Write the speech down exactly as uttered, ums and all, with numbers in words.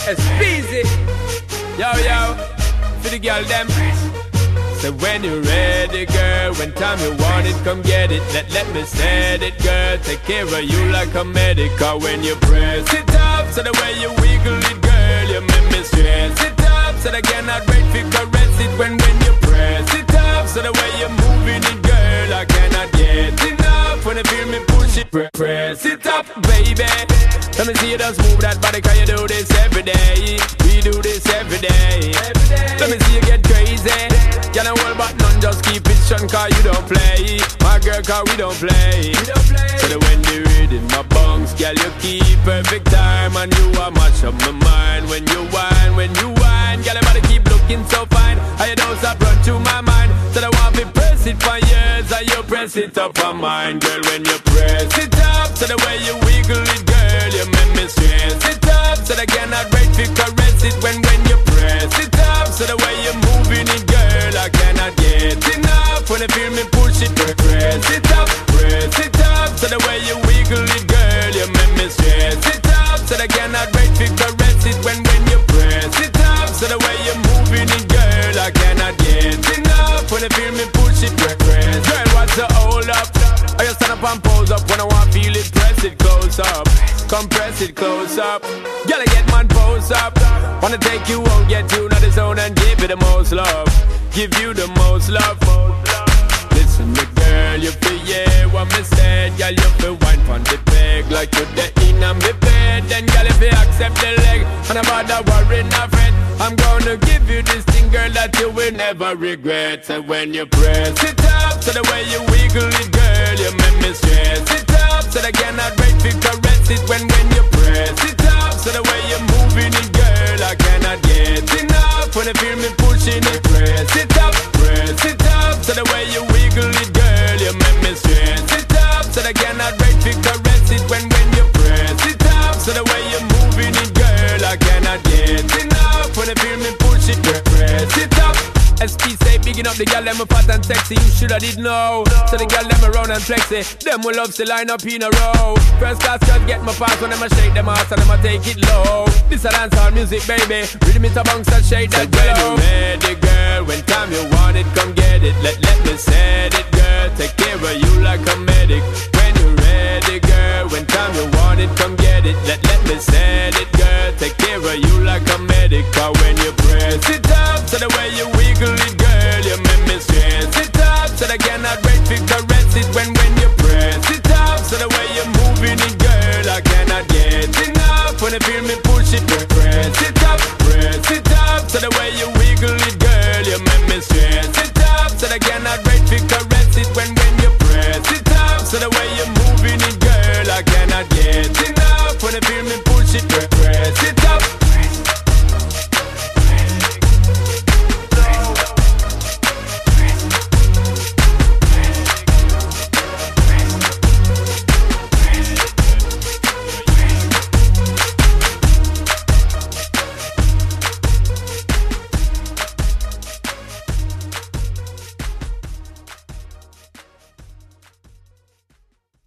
It's easy. Yo, yo, for the girl them. So when you're ready, girl, when time you want it, come get it. Let, let me set it, girl. Take care of you like a medic. Cause when you press it up, so the way you wiggle it, girl, you make me stress it up. So I cannot wait to caress it when, when you press it up. So the way you're moving it, girl, I cannot get enough. When you feel me push it, pre press it up, baby. Let me see you just move that body, cause you do this every day. We do this every day, every day. Let me see you get crazy. You know all but none, just keep it shun, cause you don't play. My girl, cause we don't play, we don't play. So that when you're reading my bunks, girl, you keep perfect time. And you are much of my mind. When you whine, when you whine, girl, your body keep looking so fine. And you don't stop run through my mind. So I want me press it for years, and you press it up on mine. Girl, when you press it up, so the way you wiggle it, girl, you make me stress it up. So I cannot wait to caress it when, when you press it up. So the way you're moving it, girl, I cannot get enough. When you feel me push it, press it up, press it up. So the way you wiggle it, girl, you make me stress it up. So I cannot wait to caress it when, when you press it up. So the way you're moving it, girl, I cannot get enough. When you feel me push it, press. Girl, what's the hold up? I just stand up and pose up. When I want to feel it, press it close up. Compress it close up. Girl, I get man pose up. Wanna take you out, get you to the zone and give you the most love. Give you the most love. Listen, me girl, you feel yeah what me said. Girl, you feel wine from the peg like you're the in on me bed. Then girl, if you accept the leg and about that worry not fret, I'm gonna give you this thing, girl, that you will never regret. And when you press it up, so the way you wiggle it, girl, you make me stress it up. So I cannot wait to caress it when, when you press it up. So the way you're moving it, girl, I cannot get enough. When you feel me pushing it, press it up, press it up. So the way you wiggle it, girl, you make me stress it up. So I cannot wait to caress it when, when you press it up. So the way you're moving it, girl, I cannot get enough. When you feel me push it, press it up. S P say bigging up the girl them fat and sexy. You shoulda did know. So the girl them around and flexy. Them will love to line up in a row. First class girls get my pass when them a shake them ass and them a take it low. This a dancehall music, baby. Rhythm it a bounce and shake that jello. So when you ready, girl, when time you want it, come get it. Let let me set it, girl. Take care of you like a medic. When you ready, girl, when time you want it, come get it. Let let me set it, girl. Take care of you like a medic. Cause when you press it up, so the way you wiggle it, girl, you make me stress it up. So I cannot wait to caress it when, when you press it up. So the way you're moving it, girl, I cannot get enough. When you feel me push it,